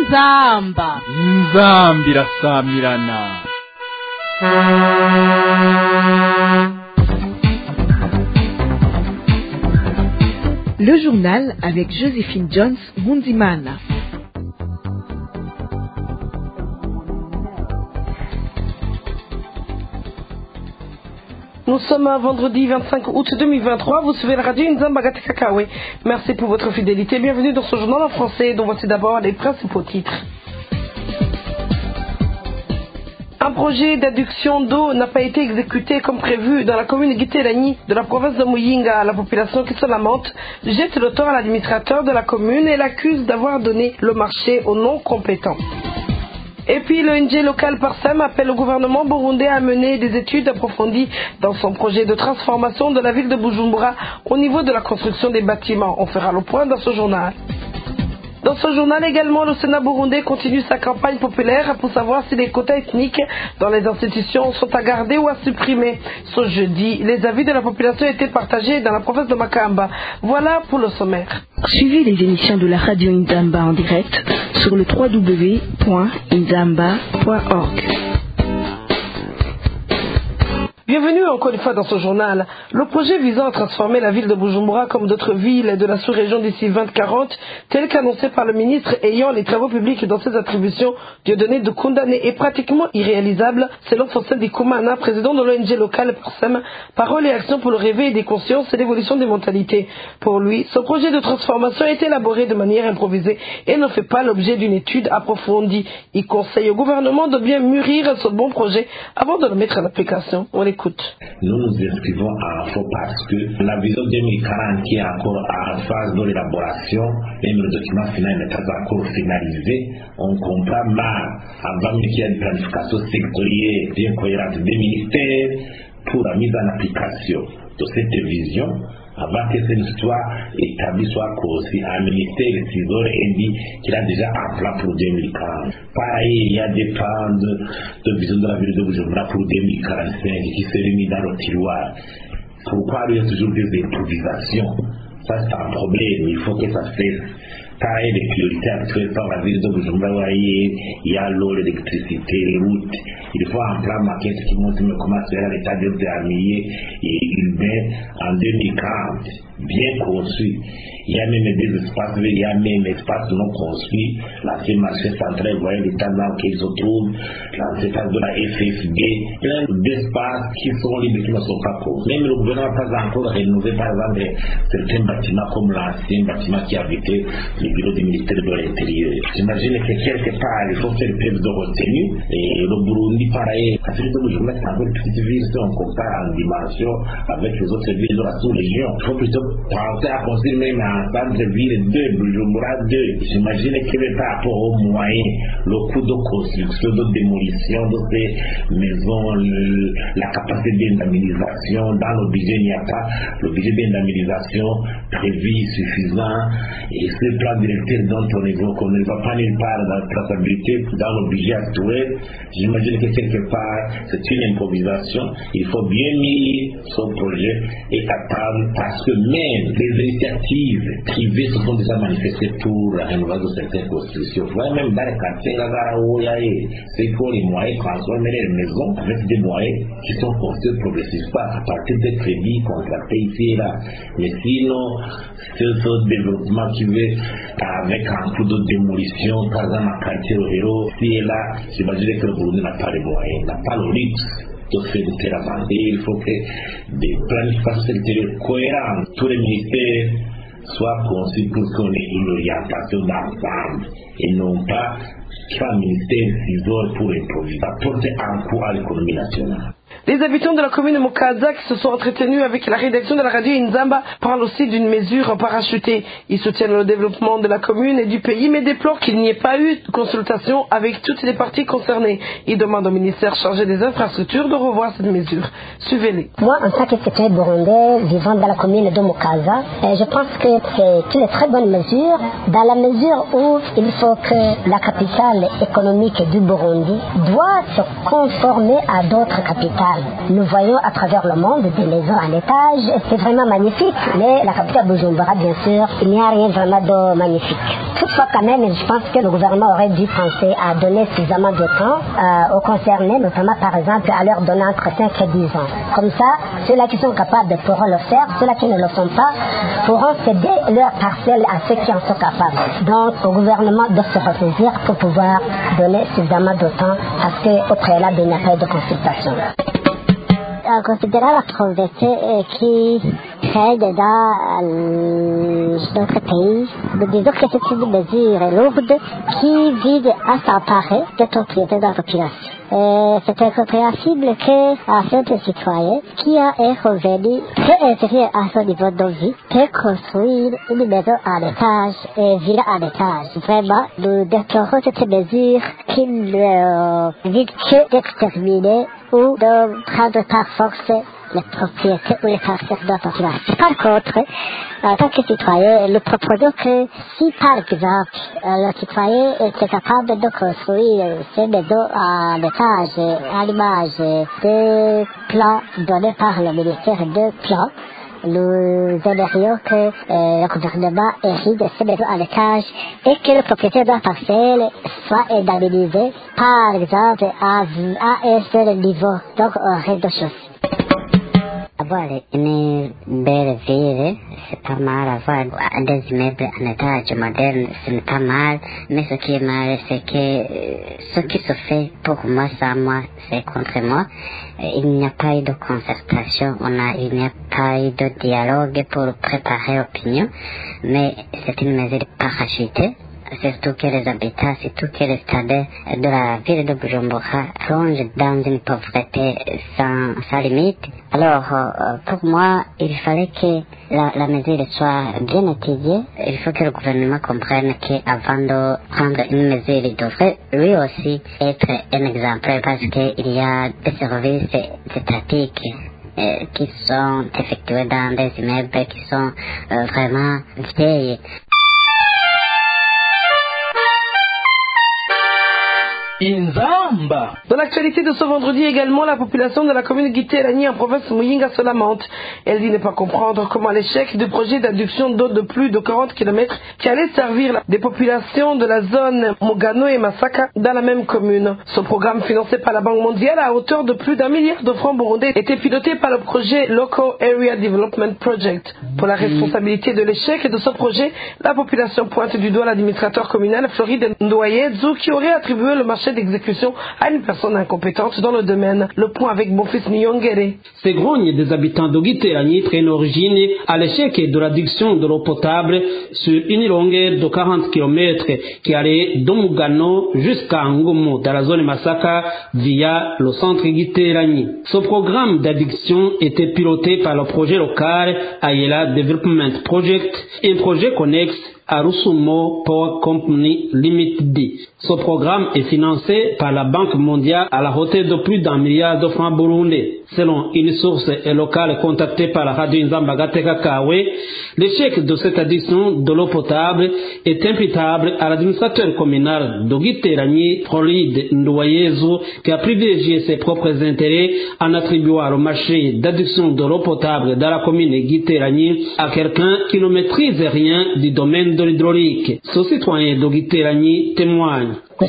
inzamba irasamirana. Le journal avec Joséphine Jones Mundimana. Nous sommes un vendredi 25 août 2023, vous suivez la radio Nzamba Gateka. Merci pour votre fidélité, bienvenue dans ce journal en français dont voici d'abord les principaux titres. Un projet d'adduction d'eau n'a pas été exécuté comme prévu dans la commune de Giterani de la province de Muyinga. La population qui se lamente jette le tort à l'administrateur de la commune et l'accuse d'avoir donné le marché aux non-compétents. Et puis l'ONG local Parsem appelle le gouvernement burundais à mener des études approfondies dans son projet de transformation de la ville de Bujumbura au niveau de la construction des bâtiments. On fera le point dans ce journal. Dans ce journal également, le Sénat burundais continue sa campagne populaire pour savoir si les quotas ethniques dans les institutions sont à garder ou à supprimer. Ce jeudi, les avis de la population étaient partagés dans la province de Makamba. Voilà pour le sommaire. Suivez les émissions de la radio Nzamba en direct sur le www.nzamba.org. Bienvenue encore une fois dans ce journal. Le projet visant à transformer la ville de Bujumbura comme d'autres villes de la sous-région d'ici 2040, tel qu'annoncé par le ministre ayant les travaux publics dans ses attributions, Dieudonné de condamné, est pratiquement irréalisable, selon Fossel Dikumana, président de l'ONG locale Parsem, Parole et action pour le réveil des consciences et l'évolution des mentalités. Pour lui, ce projet de transformation est élaboré de manière improvisée et ne fait pas l'objet d'une étude approfondie. Il conseille au gouvernement de bien mûrir ce bon projet avant de le mettre en application. On écoute. Nous nous inscrivons en faux parce que la vision 2040 qui est encore en phase d'élaboration, même le document final n'est pas encore finalisé, on comprend mal avant qu'il y ait une planification sectorielle bien cohérente des ministères pour la mise en application de cette vision. Avant que cette histoire établie soit conçue, un ministère de Trésor dit qu'il a déjà un plan pour 2040. Pareil, il y a des plans de vision de la ville de Bujumbura pour 2045 qui seraient mis dans le tiroir. Pourquoi il y a toujours des improvisations? Ça, c'est un problème, il faut que ça se fasse. Pareil, les priorités actuelles par la ville de Bujumbura, il y a l'eau, l'électricité, les routes. Il faut un plan maquette qui montre comment sera l'état de dernier et urbain en 2040, bien conçu. Il y a même des espaces, il y a même des espaces non construits. L'ancien marché central, vous voyez l'état dans lequel il se trouve, l'ancien espace de la FFB, plein d'espaces qui sont libres, qui ne sont pas construits. Même le gouvernement n'a pas encore rénové, par exemple, certains bâtiments comme l'ancien bâtiment qui abritait le bureau du ministère de l'Intérieur. J'imagine que quelque part, il faut faire preuve de retenue. Et le Burundi, pareil, la ville de Bujumbura, c'est encore une petite ville, si on compare en dimension avec les autres villes de la sous-région. Il faut plutôt penser à construire même un centre-ville 2, Bujumbura 2. J'imagine que par rapport aux moyens, le coût de construction, de démolition de ces maisons, la capacité d'indemnisation, dans le budget, il n'y a pas le budget d'indemnisation prévu suffisant. Et ce plan directeur dont on évoque, on ne va pas nulle part dans la traçabilité dans le budget actuel. J'imagine que quelque part, c'est une improvisation. Il faut bien mettre son projet et attendre parce que même les initiatives privées se sont déjà manifestées pour la rénovation de certaines constructions. Vous voyez, même dans les quartiers, là, où il y a c'est pour les moyens de transformer les maisons avec des moyens qui sont construits progressivement à partir des crédits contractés ici et là. Mais sinon, ce développement qui veut avec un coup de démolition, par exemple, un quartier au héros, ici et là, j'imagine que le Burundi n'a pas les moyens, n'a pas le luxe de faire de telles avancées. Il faut que des planifications sectorielles cohérentes, tous les ministères soient conçus pour qu'on ait une orientation d'ensemble et non pas trois ministères s'isolent pour improviser, apporter un coup à l'économie nationale. Les habitants de la commune de Mukaza qui se sont entretenus avec la rédaction de la radio Nzamba parlent aussi d'une mesure parachutée. Ils soutiennent le développement de la commune et du pays, mais déplorent qu'il n'y ait pas eu de consultation avec toutes les parties concernées. Ils demandent au ministère chargé des infrastructures de revoir cette mesure. Suivez-les. Moi, en tant que citoyen burundais vivant dans la commune de Mukaza, je pense que c'est une très bonne mesure, dans la mesure où il faut que la capitale économique du Burundi doit se conformer à d'autres capitales capitale. Nous voyons à travers le monde des maisons en étage, c'est vraiment magnifique, mais la capitale Bujumbura, bien sûr, il n'y a rien vraiment de magnifique. Toutefois, quand même, je pense que le gouvernement aurait dû penser à donner suffisamment de temps aux concernés, notamment par exemple à leur donner entre 5 et 10 ans. Comme ça, ceux-là qui sont capables pourront le faire, ceux-là qui ne le sont pas pourront céder leur parcelle à ceux qui en sont capables. Donc, au gouvernement de se ressaisir pour pouvoir donner suffisamment de temps parce qu'au préalable, il n'y a pas eu de consultation. Considérant la pauvreté qui règne dans notre pays, nous disons que c'est une mesure lourde qui vise à s'emparer des propriétés de la population. C'est incompréhensible qu'un simple citoyen qui a un revenu très inférieur à son niveau de vie peut construire une maison en étage et une villa en étage. Vraiment, nous déplorons cette mesure qui ne vise que d'exterminer ou de prendre par force les propriétés ou les parcelles de la population. Par contre, en tant que citoyen, nous proposons que si par exemple le citoyen était capable de construire ces maisons en étage à l'image des plans donnés par le ministère de Plans, nous aimerions que le gouvernement hérite de ces maisons à l'étage et que le propriétaire de la parcelle soit indemnisé, par exemple, à un seul niveau, donc au rez-de-chaussée. Avoir une belle ville, c'est pas mal. Avoir des immeubles en étage moderne, c'est pas mal. Mais ce qui est mal, c'est que ce qui se fait pour moi, sans moi, c'est contre moi. Il n'y a pas eu de concertation, il n'y a pas eu de dialogue pour préparer l'opinion. Mais c'est une mesure parachutée. Surtout que les habitants, surtout que les stades de la ville de Bujumbura plongent dans une pauvreté sans limite. Alors, pour moi, il fallait que la mesure soit bien étudiée. Il faut que le gouvernement comprenne qu'avant de prendre une mesure, il devrait lui aussi être un exemple parce qu'il y a des services étatiques qui sont effectués dans des immeubles qui sont vraiment vieilles. Inzamba. Dans l'actualité de ce vendredi également, la population de la commune Giterani en province Muyinga se lamente. Elle dit ne pas comprendre comment l'échec du projet d'adduction d'eau de plus de 40 km qui allait servir des populations de la zone Mogano et Masaka dans la même commune. Ce programme financé par la Banque mondiale à hauteur de plus d'1 milliard de francs burundais était piloté par le projet Local Area Development Project. Pour la responsabilité de l'échec de ce projet, la population pointe du doigt l'administrateur communal Floride Ndoyezu qui aurait attribué le marché d'exécution à une personne incompétente dans le domaine. Le point avec Bonfils Nyongere. Ces grognes des habitants de Giterani prennent origine à l'échec de l'adduction de l'eau potable sur une longueur de 40 km qui allait d'Omugano jusqu'à Ngomo dans la zone Masaka via le centre Giterani. Ce programme d'adduction était piloté par le projet local Ayela Development Project, un projet connexe à Rusumo Power Company Limited. Ce programme est financé par la Banque mondiale à la hauteur de plus d'1 milliard de francs burundais. Selon une source locale contactée par la radio Inzamba Gateka Kawe, l'échec de cette addition de l'eau potable est imputable à l'administrateur communal de Giterani, Floride Ndoyezu, qui a privilégié ses propres intérêts en attribuant le marché d'adduction de l'eau potable dans la commune de Giterani à quelqu'un qui ne maîtrise rien du domaine de l'hydraulique. Ce citoyen de Giterani témoigne.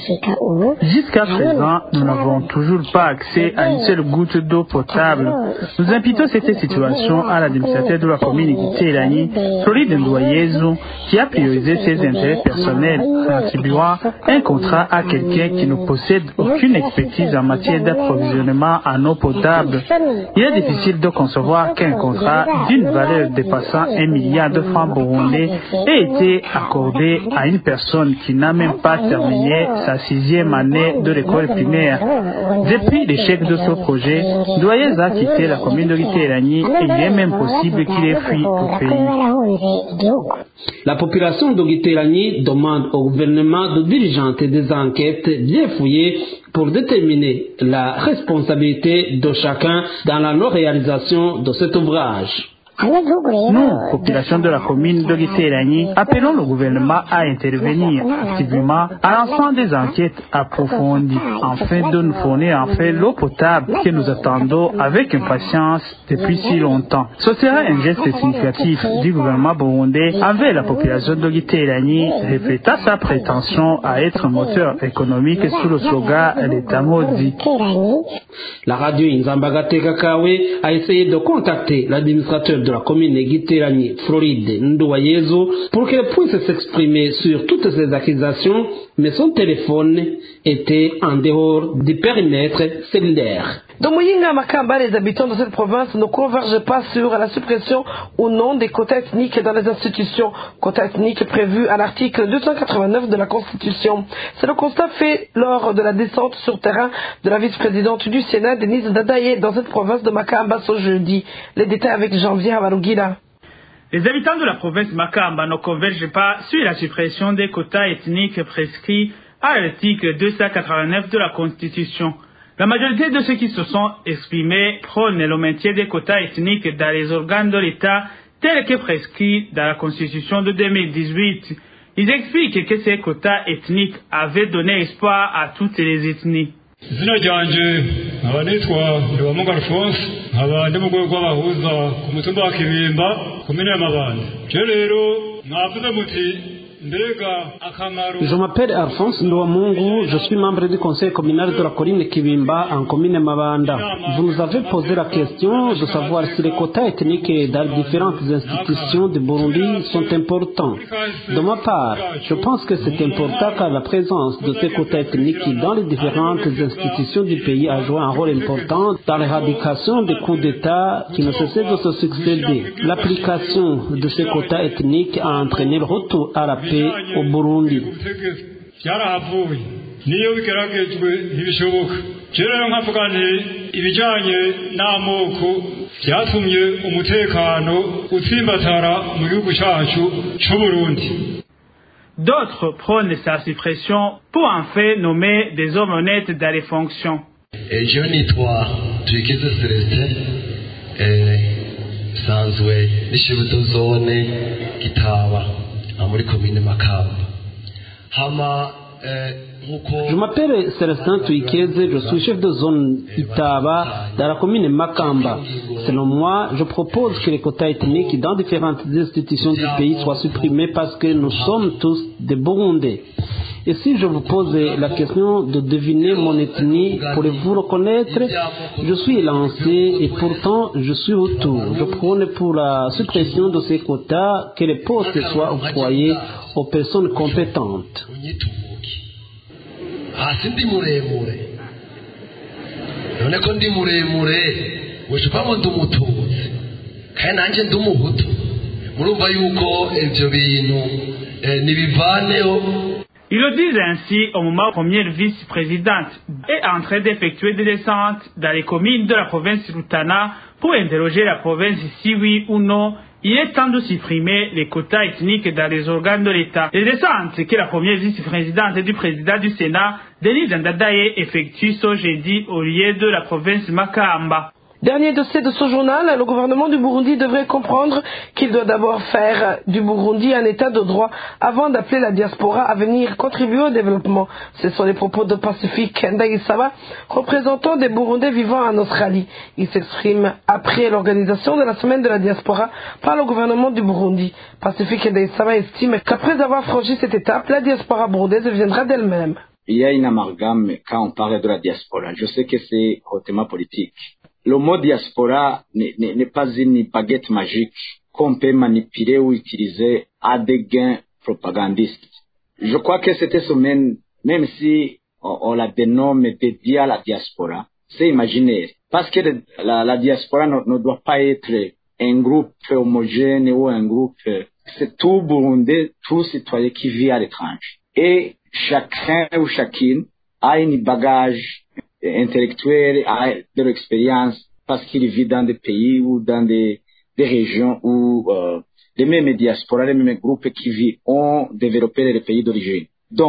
Jusqu'à présent, nous n'avons toujours pas accès à une seule goutte d'eau potable. Nous imputons cette situation à l'administrateur de la commune Giterani, Floride Ndoyezu, qui a priorisé ses intérêts personnels en attribuant un contrat à quelqu'un qui ne possède aucune expertise en matière d'approvisionnement en eau potable. Il est difficile de concevoir qu'un contrat d'une valeur dépassant 1 milliard de francs burundais ait été accordé à une personne qui n'a même pas terminé sa 6e année de l'école primaire. Depuis l'échec de ce projet, Ndoyezu a quitté la commune de Giterani et il est même possible qu'il ait fui au pays. La population de Giterani demande au gouvernement de diligenter des enquêtes bien fouillées pour déterminer la responsabilité de chacun dans la non-réalisation de cet ouvrage. Nous, population de la commune de Giteranyi, appelons le gouvernement à intervenir activement à lancer des enquêtes approfondies afin de nous fournir l'eau potable que nous attendons avec impatience depuis si longtemps. Ce sera un geste significatif du gouvernement burundais envers la population de Giteranyi, reflétant sa prétention à être un moteur économique sous le slogan l'État maudit. La radio Inzambagateka Kawe a essayé de contacter l'administrateur de la commune Giteranyi, Floride Nduwayezu, pour qu'elle puisse s'exprimer sur toutes ces accusations, mais son téléphone était en dehors du périmètre cellulaire. Dans Muyinga Makamba, les habitants de cette province ne convergent pas sur la suppression ou non des quotas ethniques dans les institutions. Quotas ethniques prévus à l'article 289 de la Constitution. C'est le constat fait lors de la descente sur terrain de la vice-présidente du Sénat, Denise Dadaye, dans cette province de Makamba ce jeudi. Les détails avec Janvier Havarugila. Les habitants de la province Makamba ne convergent pas sur la suppression des quotas ethniques prescrits à l'article 289 de la Constitution. La majorité de ceux qui se sont exprimés prônent le maintien des quotas ethniques dans les organes de l'État tels que prescrits dans la Constitution de 2018. Ils expliquent que ces quotas ethniques avaient donné espoir à toutes les ethnies. izina ryanje nkaba nitwa Ndiwamungu Alphonse nkaba ndi mu rwego rw'abahuza ku mutumba wa Kibimba komine ya Mabanda. Je rero mwavuze muti Je m'appelle Alphonse Ndiwamungu, je suis membre du conseil communal de la commune Kibimba en commune Mabanda. Vous nous avez posé la question de savoir si les quotas ethniques dans les différentes institutions de Burundi sont importants. De ma part, je pense que c'est important car la présence de ces quotas ethniques dans les différentes institutions du pays a joué un rôle important dans l'éradication des coups d'État qui ne cessaient de se succéder. L'application de ces quotas ethniques a entraîné le retour à la paix au Burundi. byarahavuye niyo bigeragejwe ntibishoboka rero nkavuga nti ibijanye n'amoko byatumye umutekano utsimbatara mu gihugu cyacu cy'u Burundi. D'autres prônent sa suppression pour en fait nommer des hommes honnêtes dans les fonctions. Je nitwa Twikeze Celestin sanzwe n'ishibuto zone Gitaba muri commune Makamba. Je m'appelle Celestin Twikeze, je suis chef de zone Itaba dans la commune Makamba. Selon moi, je propose que les quotas ethniques dans différentes institutions du pays soient supprimés parce que nous sommes tous des Burundais. Et si je vous pose la question de deviner mon ethnie, pourrez-vous reconnaître? Je suis lancé et pourtant je suis autour. Je prône pour la suppression de ces quotas, que les postes soient octroyés aux personnes compétentes. Ndi muremure none ko ndi muremure weshupamo ndumutuzi kandi nanje ndumuhutu murumva yuko ivyo bintu nibivaneho. Ils le disent ainsi au moment où la première vice-présidente est en train d'effectuer des descentes dans les communes de la province Rutana pour interroger la province si oui ou non il est temps de supprimer les quotas ethniques dans les organes de l'État. Les descentes que la première vice-présidente du président du Sénat, Denise Dadaye, effectue ce jeudi au lieu de la province Makamba. Dernier dossier de ce journal, le gouvernement du Burundi devrait comprendre qu'il doit d'abord faire du Burundi un état de droit avant d'appeler la diaspora à venir contribuer au développement. Ce sont les propos de Pacifique Ndaïsaba, représentant des Burundais vivant en Australie. Il s'exprime après l'organisation de la semaine de la diaspora par le gouvernement du Burundi. Pacifique Ndaïsaba estime qu'après avoir franchi cette étape, la diaspora burundaise viendra d'elle-même. Il y a une amalgame quand on parle de la diaspora. Je sais que c'est hautement politique. Le mot diaspora n'est pas une baguette magique qu'on peut manipuler ou utiliser à des gains propagandistes. Je crois que cette semaine, même si on la dénomme dédiée à la diaspora, c'est imaginaire. Parce que la diaspora ne doit pas être un groupe homogène ou un groupe, c'est tout Burundais, tout citoyen qui vit à l'étranger. Et chacun ou chacune a une bagage intellectuelle, a de l'expérience parce qu'il vit dans des pays ou dans des régions où les mêmes diasporas, les mêmes groupes qui vivent ont développé les pays d'origine. Donc,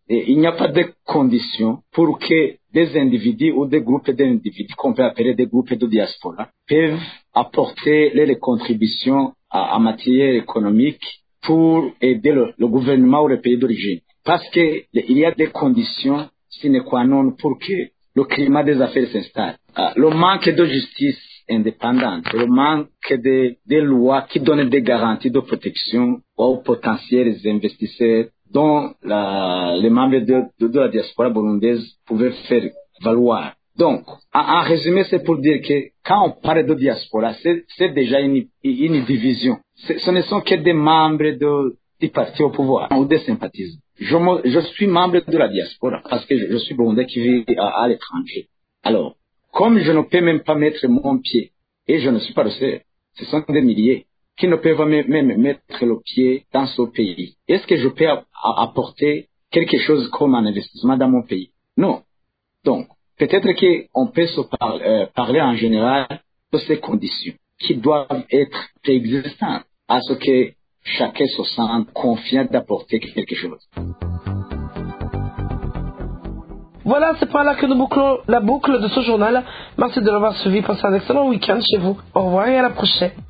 il n'y a pas de conditions pour que des individus ou des groupes d'individus qu'on peut appeler des groupes de diaspora peuvent apporter les contributions en matière économique pour aider le gouvernement ou le pays d'origine. Parce que il y a des conditions sine qua non pour que le climat des affaires s'installe. Le manque de justice indépendante, le manque de lois qui donnent des garanties de protection aux potentiels investisseurs dont les membres de la diaspora burundaise pouvaient faire valoir. Donc, en résumé, c'est pour dire que quand on parle de diaspora, c'est déjà une division. Ce ne sont que des membres du parti au pouvoir ou des sympathisants. Je suis membre de la diaspora parce que je suis burundais qui vit à l'étranger. Alors, comme je ne peux même pas mettre mon pied, et je ne suis pas le seul, ce sont des milliers qui ne peuvent même mettre le pied dans ce pays. Est-ce que je peux apporter quelque chose comme un investissement dans mon pays? Non. Donc, peut-être qu'on peut se parler en général de ces conditions qui doivent être préexistantes à ce que chacun se sente confiant d'apporter quelque chose. Voilà, c'est par là que nous bouclons la boucle de ce journal. Merci de l'avoir suivi. Passez un excellent week-end chez vous. Au revoir et à la prochaine.